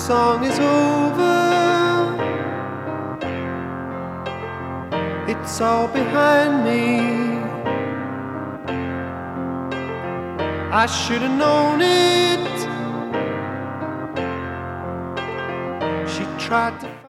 song is over, it's all behind me. I should have known it. She tried to